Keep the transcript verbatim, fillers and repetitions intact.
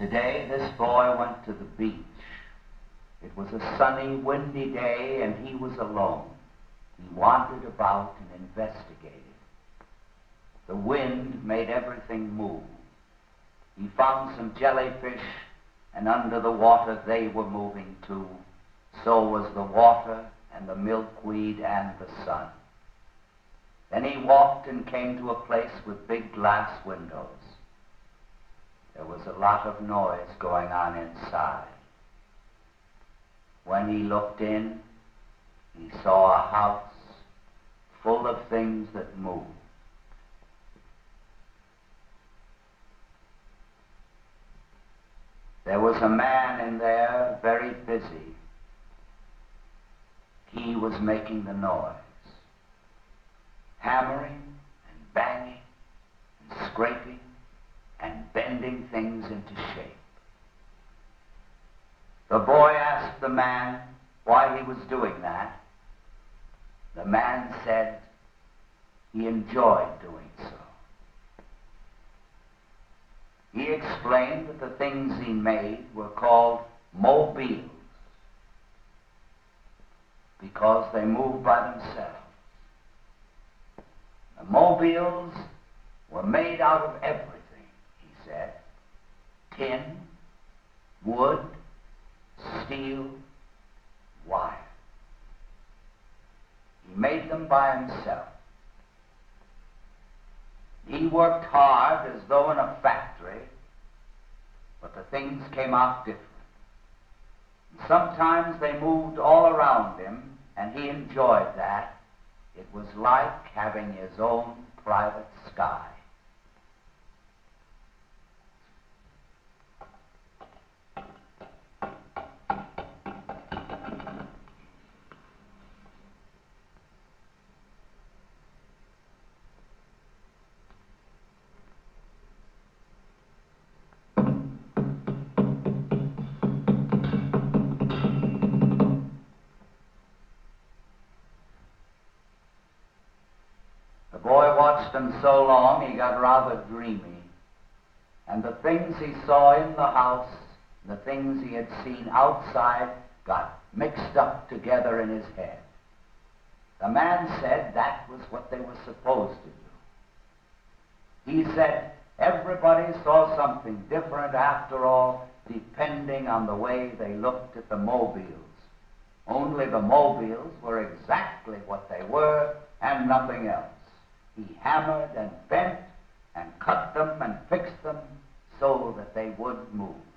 Today this boy went to the beach. It was a sunny, windy day, and he was alone. He wandered about and investigated. The wind made everything move. He found some jellyfish, and under the water they were moving too. So was the water and the milkweed and the sun. Then he walked and came to a place with big glass windows. There was a lot of noise going on inside. When he looked in, he saw a house full of things that moved. There was a man in there very busy. He was making the noise, hammering and banging and scraping and bending things into shape. The boy asked the man why he was doing that. The man said he enjoyed doing so. He explained that the things he made were called mobiles because they moved by themselves. The mobiles were made out of everything, he said. Tin, wood, steel, wire. He made them by himself. He worked hard as though in a factory, but the things came out different. And sometimes they moved all around him, and he enjoyed that. It was like having his own private sky. The boy watched them so long he got rather dreamy, and the things he saw in the house, the things he had seen outside, got mixed up together in his head. The man said that was what they were supposed to do. He said everybody saw something different after all, depending on the way they looked at the mobiles. Only the mobiles were exactly what they were and nothing else. He hammered and bent and cut them and fixed them so that they would move.